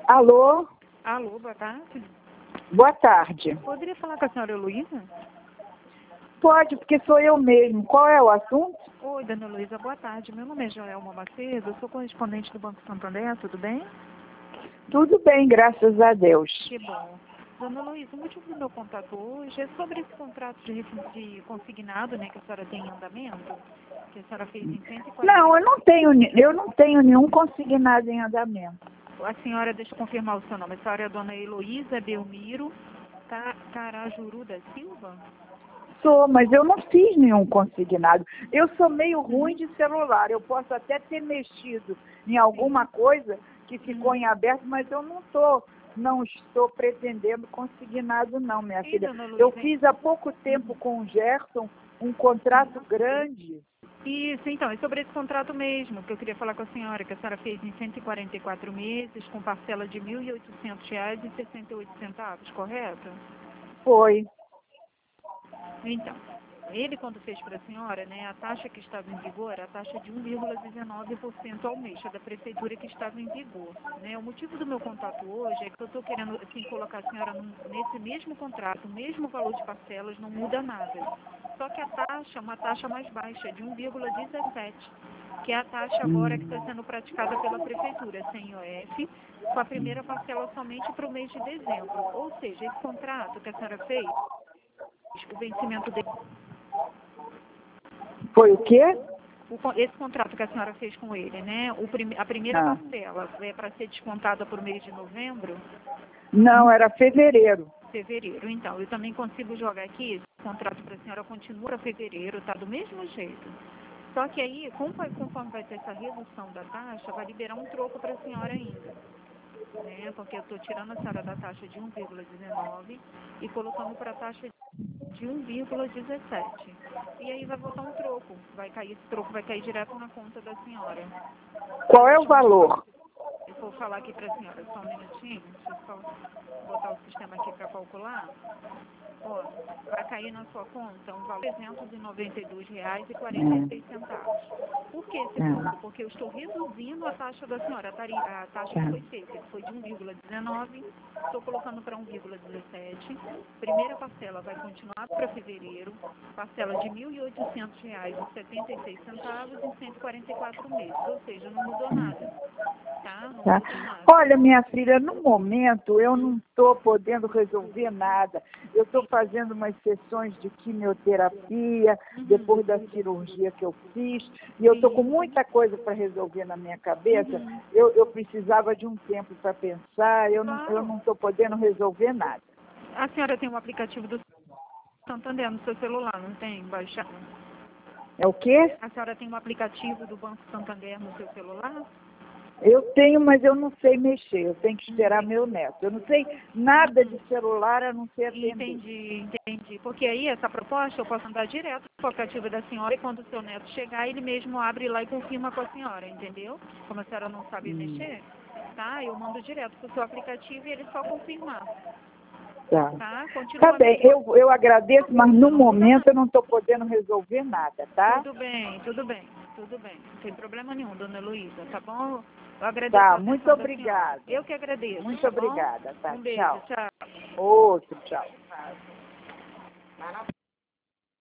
Alô? Alô, boa tarde. Boa tarde. Poderia falar com a senhora Heloísa? Pode, porque sou eu mesmo. Qual é o assunto? Oi, dona Heloísa, boa tarde. Meu nome é Joelma Macedo, eu sou correspondente do Banco Santander, tudo bem? Tudo bem, graças a Deus. Que bom. Dona Heloísa, o motivo do meu contato hoje é sobre esse contrato de consignado, né, que a senhora tem em andamento, que a senhora fez em 140. Não, eu não tenho nenhum consignado em andamento. A senhora, deixa eu confirmar o seu nome, a senhora é a dona Heloísa Belmiro Carajuru da Silva? Sou, mas eu não fiz nenhum consignado. Eu sou meio ruim de celular. Eu posso até ter mexido em alguma coisa que ficou em aberto, mas eu não estou pretendendo consignado não, minha filha. Dona Heloísa, Eu fiz há pouco tempo com o Gerson um contrato grande. Isso, então, é sobre esse contrato mesmo que eu queria falar com a senhora, que a senhora fez em 144 meses, com parcela de R$ 1.800,68, correto? Foi. Então, ele quando fez para a senhora, né, a taxa que estava em vigor era a taxa de 1,19% ao mês, a da prefeitura que estava em vigor. Né? O motivo do meu contato hoje é que eu estou querendo assim, colocar a senhora nesse mesmo contrato, o mesmo valor de parcelas, não muda nada. Só que a taxa é uma taxa mais baixa, de 1,17%, que é a taxa agora que está sendo praticada pela prefeitura, sem IOF, com a primeira parcela somente para o mês de dezembro. Ou seja, esse contrato que a senhora fez, o vencimento dele. Foi o quê? Esse contrato que a senhora fez com ele, né? A primeira parcela é para ser descontada por mês de novembro? Não, era fevereiro. Fevereiro. Então, eu também consigo jogar aqui, esse contrato para a senhora continua para fevereiro, tá do mesmo jeito. Só que aí, conforme vai ter essa redução da taxa, vai liberar um troco para a senhora ainda. Né? Porque eu estou tirando a senhora da taxa de 1,19 e colocando para a taxa de 1,17. E aí vai voltar um troco. Esse troco vai cair direto na conta da senhora. Qual é o valor? Eu vou falar aqui para a senhora, só um minutinho. Deixa eu só botar o sistema aqui para calcular. Ó, vai cair na sua conta um valor de R$ 392,46. Por que esse troco? Porque eu estou reduzindo a taxa da senhora, a taxa que foi feita, que foi de 1,19, estou colocando para 1,17. Primeira parcela vai continuar para fevereiro, parcela de R$ 1.800,76 em 144 meses, ou seja, não mudou nada. Tá? Não mudou nada. Olha, minha filha, no momento eu não estou podendo resolver nada. Eu estou fazendo umas sessões de quimioterapia depois da cirurgia que eu fiz e eu estou com muita coisa para resolver na minha cabeça. Eu precisava de um tempo para pensar, eu não estou podendo resolver nada. A senhora tem um aplicativo do Santander no seu celular, não tem? Baixado? É o quê? A senhora tem um aplicativo do Banco Santander no seu celular? Eu tenho, mas eu não sei mexer. Eu tenho que esperar meu neto. Eu não sei nada de celular a não ser atender. Entendi. Porque aí, essa proposta, eu posso andar direto para o aplicativo da senhora e quando o seu neto chegar, ele mesmo abre lá e confirma com a senhora, entendeu? Como a senhora não sabe mexer, tá? Eu mando direto para o seu aplicativo e ele só confirmar. Tá bem, eu agradeço, mas no momento eu não estou podendo resolver nada, tá? Tudo bem. Não tem problema nenhum, dona Heloísa, tá bom? Eu agradeço Tá, a muito atenção da obrigada. senhora. Eu que agradeço. Muito tá bom? obrigada, tá? Um beijo, Tchau. tchau. Outro, tchau.